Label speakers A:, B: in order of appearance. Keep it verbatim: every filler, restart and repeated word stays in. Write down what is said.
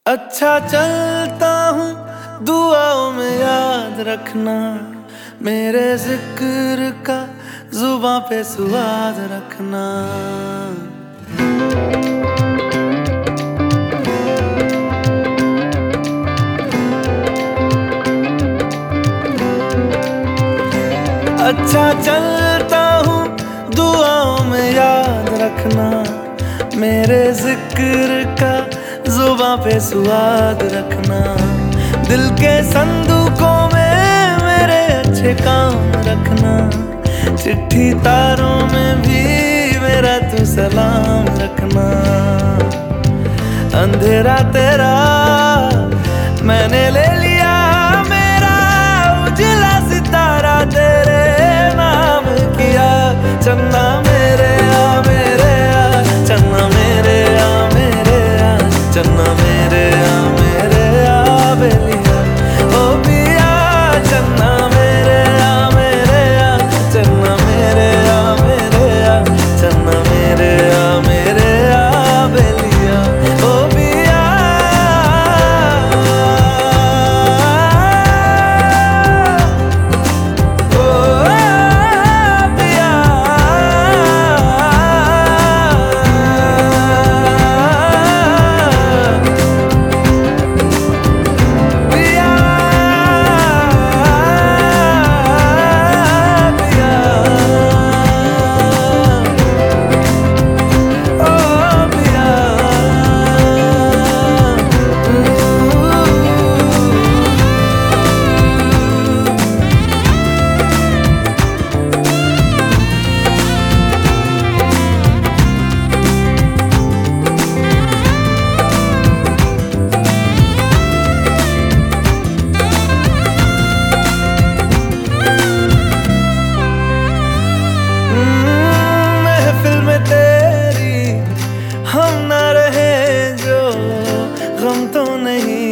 A: अच्छा चलता हूँ दुआओं में याद रखना, मेरे जिक्र का जुबां पे स्वाद रखना। अच्छा चलता हूँ दुआओं में याद रखना, मेरे जिक्र का जुबां पे स्वाद रखना। दिल के संदूकों में मेरे अच्छे काम रखना, चिट्ठी तारों में भी मेरा तू सलाम रखना। अंधेरा तेरा मैंने ले लिया, मेरा उजला सितारा तेरे नाम किया। चन्ना मेरे आ मेरे आ, चन्ना मेरे आ मेरे आ, चन्ना मेरे आ मेरे आ बेलिया ओ पिया। चन्ना मेरे आ मेरे आ, चन्ना मेरे आ मेरे आ, चन्ना मेरे आ मेरे आ बेलिया ओ पिया। ओ पिया हम ना रहे जो गम तो नहीं